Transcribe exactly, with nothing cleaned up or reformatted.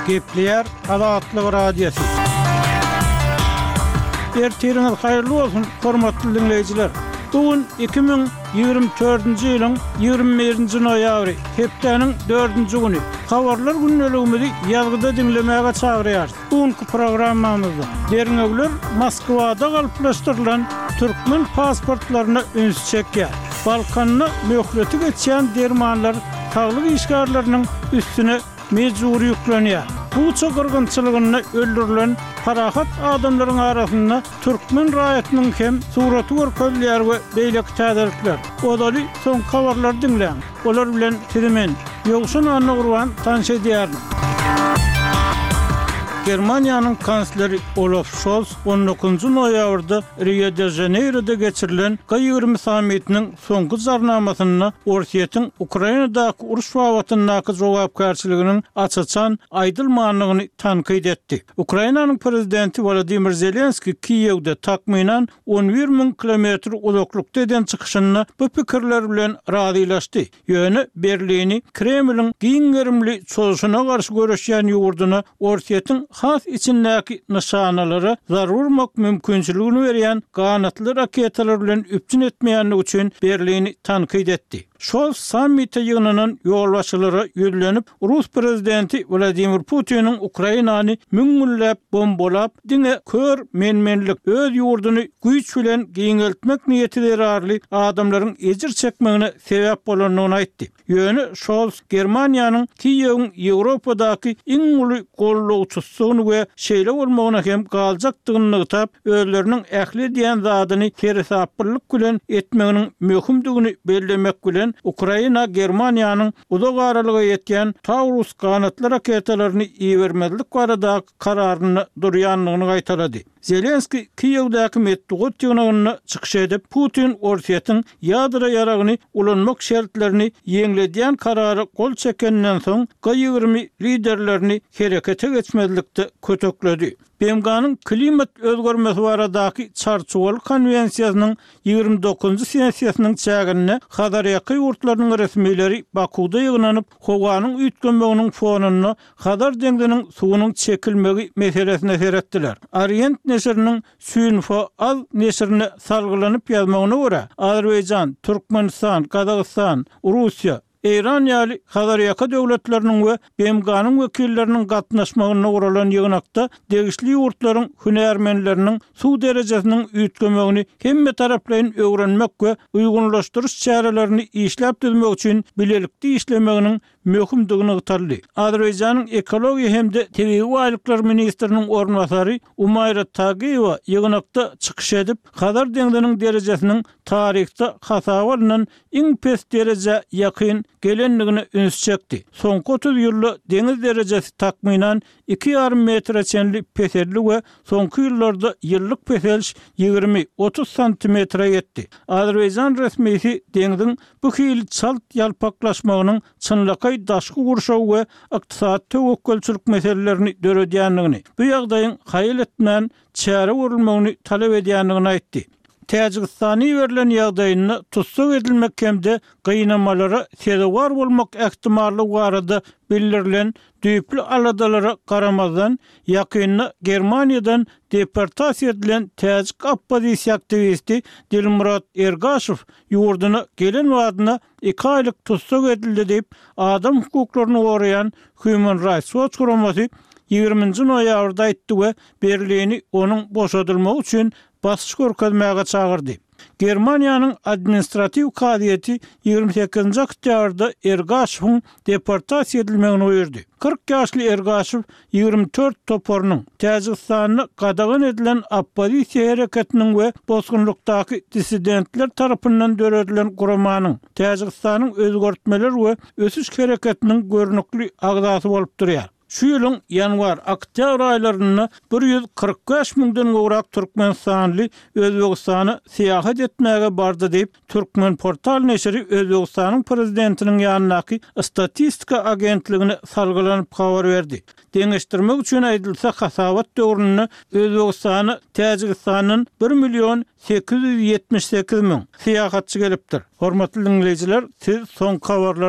Gepleyer Azatlyk Radiosu. Ertiriniz hayırlı olsun, hormatly dinleyijiler. Bugün iki bin ýygrimi dördünji ýylyň ýygrimi birinji noýabry, hepdeniň dördünji güni. Habarlar günneligimizi ýazgyda dinlemäge çagyrýar. Bugünkü programmamyzda deriňegler Moskwada galplaşdyrylan türkmen pasportlaryna üns çekýär. Balkanyny möhleti geçýän dermanlar taglyk işgärlerini üstüne mejburi ýüklenýär. Bu çogurgunçylygyny öldürilen parahat adamlaryň arasynda türkmen raýatynyň hem suraty görkezler we beýleki täzelikler. Odaly soň habarlar dinleň. Olar bilen tirimen ýogşun anna gurban tanşy edýär. Germaniýanyň kansleri Olaf Scholz on dokuzunji noýabrda Rio de Janeiro'da geçirilen G ýygrimi sammitiniň soňky zarnamasyna Orsiýetiň Ukrainadaky uruş wawatynyňky jogapkarçylygynyň açyçan aýdylmanlygyny tankyd etdi. Ukrainanyň prezidenti Volodymyr Zelenski Kiýewde takminan on bir min kilometr uzaklykda eden çykyşyny bu pikirler bilen razylaşdy. Ýöne Berlini Kremliň giňgerimli çözüşine garşy görüşýän ýurduny Orsiýetiň has içindäki nişanalary zarurmak mümkinçiligini berýän ganatly raketalar bilen üpçün etmeýänligi üçin Berlini tankyd etdi. Scholz sammite ýygynynyň ýolbaşçylary ýüzlenip Rus prezidenti Vladimir Putiniň Ukrainany müňüllep bombolap diňe kör menmenlik öz ýurduny güýç bilen giňeltmek niýetileri arly adamlaryň ejir çekmegine sebäp bolanyny aýtdy. Ýöne Scholz Germaniýanyň Kiýewiň Ýewropadaky iň uly gollawçysyny we şeýle bolmagyna hem galjakdygyny ýytap, özleriniň ähli diýen zadyny tersaplyk bilen etmeginiň möhümdigini bellemek bilen Ukraina Germaniýanyň uzak aralyga ýetýän Taurus ganatly raketalaryny iýermezlik barada kararyny durýanlygyny gaýtardy. Zelenski Kiýewdäki metdugot ýygynyny çykyş edip Putin Orsiýetiň ýadra ýaragyny ulanmak şertlerini ýeňledýän karary gol çekenden soň G ýygrimi liderlerini herekete geçmezlikde kötökledi. B M G'nyň klimat özgörmesi baradaky çarçuwaly konwensiýasynyň ýygrimi dokuzunji sessiýasynyň çägine Hadarýaky ýurtlarynyň resmileri Bakuda ýygnanyp howanyň üýtgenmeginiň fonuny Hadar deňdiniň suwunyň çekilmegi meselesine seretdiler. Orient neşriniň Süinfo az neşrine salgylanyp ýazmagyna görä Azerbaýjan, Türkmenistan, Kazakystan, Russiýa, İran ýaly Hadarýaka döwletleriniň we B M G'nyň wekilleriniň gatnaşmagyna guralan ýygnakda degişli ýurtlaryň hünärmenleriniň suw derejesiniň üýtgemegini hemme taraplaryň öwrenmek we uýgunlaşdyryş çärelerini işläp düzmek üçin bilelikli işlemeginiň möhümdigini ýytardy. Azerbaýjanyň ekologiýa hemde tebii waýlyklar ministriniň ornwasary Umayra Tagiýewa ýygnakda çykyş edip Hadar deňdiniň derejesiniň tarihde hasawalynan iň pes dereje ýakyn gelenligini üns çekdi. Soňky otuz ýylda deňiz derejesi takminan iki ýarym metre çenli peselli we soňky ýyllarda ýyllyk peseliş ýygrimi otuz santimetre ýetdi. Azerbaýjan resmiýeti deňiziň bu hili çalt ýalpaklaşmagynyň çynlakay daşky gurşaw we ykdysat töwekkelçilik meselelerini döredýänligini, bu ýagdaýyň haýyl etmän çäre görülmegini talap edýänligini aýtdy. Täjikistany berilen ýagdaýyny tutsak edilmek hemde gynamalara sebäp bolmak ähtimaly barada bildirilen düýpli aladalara garamazdan ýakyny Germaniýadan deportasiýa edilen täjik oppozisiýa aktivisti Dilmurat Ergashew ýurduny gelen wadyna iki aýlyk tutsak edildi diýip adam hukuklaryny goraýan Human Rights Watch guramasy ýygrimiňji noýabrda aýtdy we Berlini onuň boşadylmagy üçin basış görkezmäge çagyrdy. Germaniýanyň administrativ kadiýeti ýygrimi sekizinji oktýabrda Ergashewyň deportasiýa edilmegini öýürdi. kırk ýaşly Ergashew ýygrimi dört toporunyň Täjikistanyny gadagan edilen oppozisiýa hereketiniň we bozgunlukdaky dissidentler tarapyndan döredilen guramanyň Täjikistanyň özgörtmeler we ösüş hereketiniň görnükli agzasy bolup durýar. Şu ýylyň ýanwar oktýabr aýlaryna bir ýüz kırk beş miňden gowrak türkmenstanly Özbegistana seýahat etmäge bardy diýip Türkmen portal neşri Özbegistanyň prezidentiniň ýanynaky statistika agentligine salgylanyp habar berdi. Deňeşdirmek üçin aýdylsa hasawat döwrüne Özbegistany Täjikistanyň bir milyon sekiz yüz ýetmiş sekiz miň seýahatçy gelipdir. Hormatly dinleýijiler, siz soň habarlar